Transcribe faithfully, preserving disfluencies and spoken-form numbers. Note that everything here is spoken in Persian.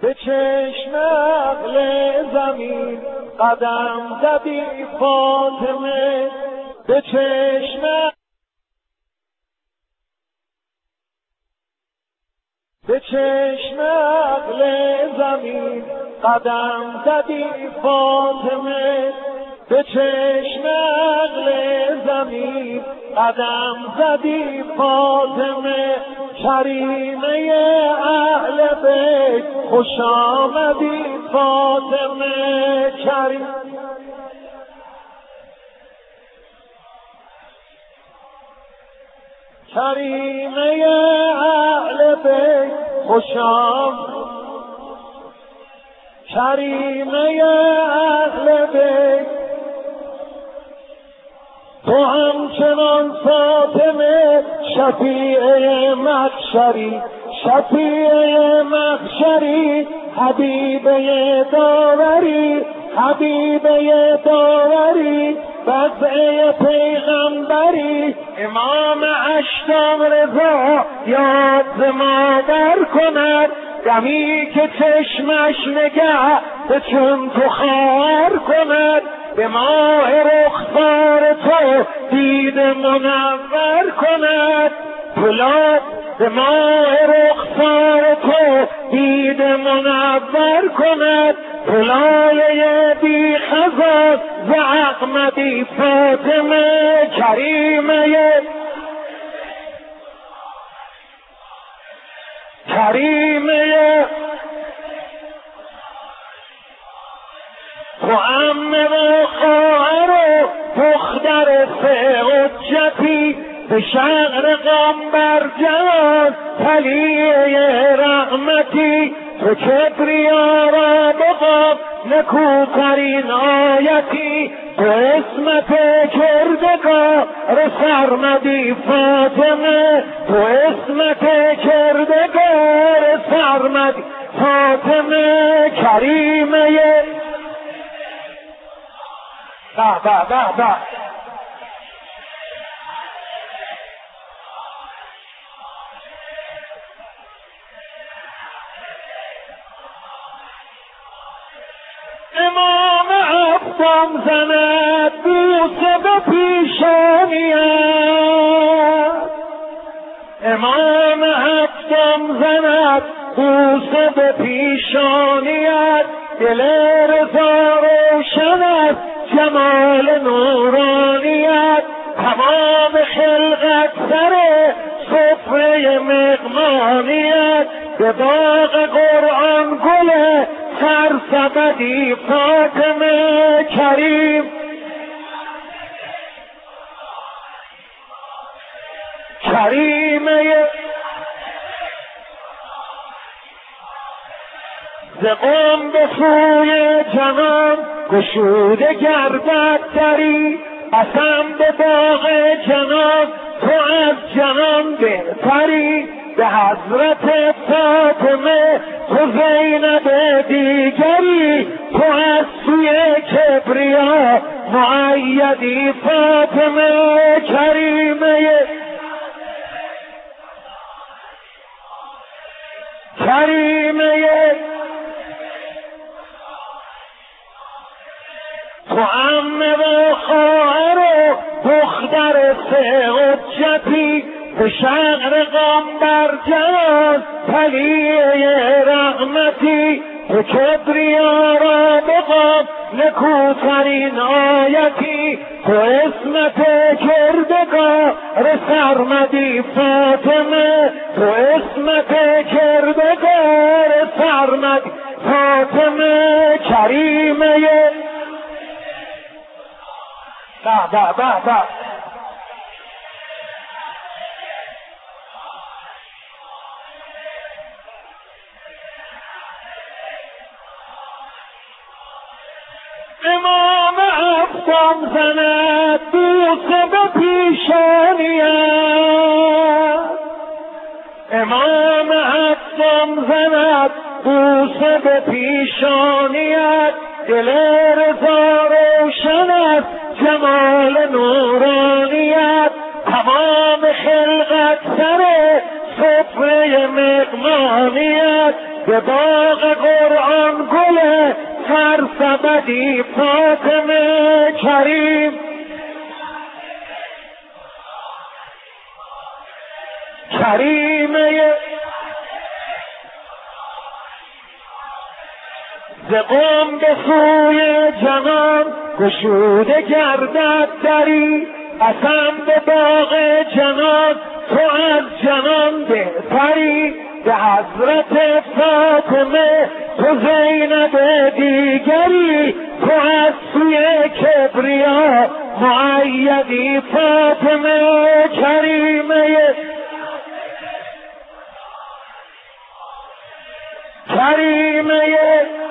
به چشم عقل زمین قدم زدی فاطمه، به چشم به چشم عقل زمین قدم زدی فاطمه، به چشم عقل زمین قدم زدی فاطمه. کریمه اهل بیت خوش آمدی فاطمه، کریم کریمه اهل بیت خوش آمدی، کریمه اهل بیت تو همچنان فاطمه شفیع محشری، شفیع محشری حبیبه داوری، حبیبه داوری وضع پیغمبری. امام هشتم رضا یاد ما بر کند، دمی که چشمش نگه به چون تو خواهر کند. به ماه رخسار تو دید منور کند، پلا به ماه رخسار تو دید منور کند. پلایه بی خزان زعقمدی فاطمه، کریمه کریمه تو عمه و خواهر و دختر سه حجتی، به شهر قنبر جوان تلیه رحمتی. تو کبریا را بقام نکوترین آیتی، تو اسمت کردگار سرمدی فاطمه، تو اسمت کردگار سرمدی فاطمه، کریمه به به به به امام هفتم زند بوسه به پیشانیت، امام هفتم زند بوسه به پیشانیت. دل رضا روشن است جمال نورانیت، تمام خلقت سر سفره مقمانیت. به باغ قرآن گل سرسبدی فاطمه، کریم کریمه ز قم به سوی جنان گشوده گردد دری، قسم به باغ جنان تو از جنان بهتری. به حضرت فاطمه تو زینب دیگری، تو از سوی کبریا مؤیدی فاطمه، کریمه کریمه تو عمه و خواهر و دختر سه حجتی، به شهر قنبر جوان تلیه رحمتی. تو کبریا را بقام نکوترین آیتی، تو اسمت کردگار سرمدی فاطمه، تو اسمت کردگار سرمدی فاطمه، کریمه به به به به امام هفتم زند بوسه به پیشانیت، امام هفتم زند بوسه به پیشانیت. دل رضا روشن است جمال نورانیت، تمام خلقت سر سفره مقمانیت. به باغ قرآن گل سرسبدی فاطمه کریم کریمه ز قم به سوی جنان گشوده گردد دری قسم به باغ جنان تو از جنان بهتری به حضرت فاطمه تو زینب دیگری تو از سوی کبریا مؤیدی فاطمه کریمه کریمه